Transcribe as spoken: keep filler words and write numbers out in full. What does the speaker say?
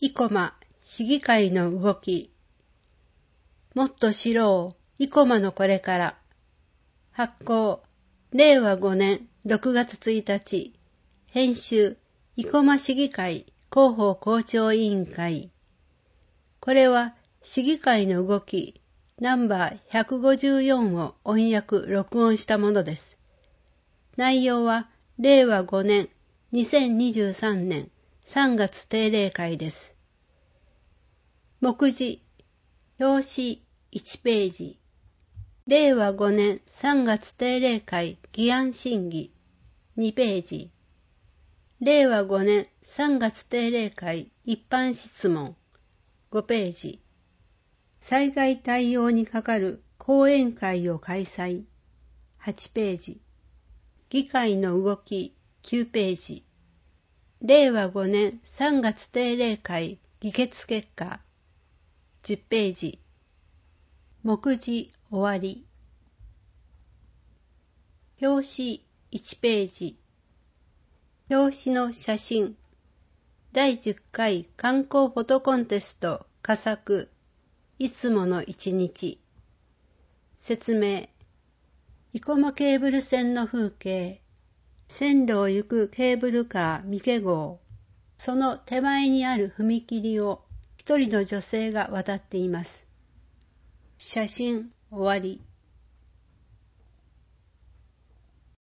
生駒市議会の動き。もっと知ろう、生駒のこれから。発行、れいわごねんろくがつついたち。編集、生駒市議会広報校長委員会。これは市議会の動きナンバーひゃくごじゅうよんを音訳録音したものです。内容はれいわごねんにせんにじゅうさんねんさんがつ定例会です。目次、表紙いちページ。れいわごねんさんがつ定例会議案審議にページ。れいわごねんさんがつ定例会一般質問ごページ。災害対応にかかる講演会を開催はちページ。議会の動ききゅうページ。れいわごねんさんがつ定例会議決結果じゅっページ。目次終わり。表紙いちページ。表紙の写真。だいじゅっかい観光フォトコンテスト佳作。いつもの一日。説明。生駒ケーブル線の風景。線路を行くケーブルカー三毛号。その手前にある踏切を一人の女性が渡っています。写真終わり。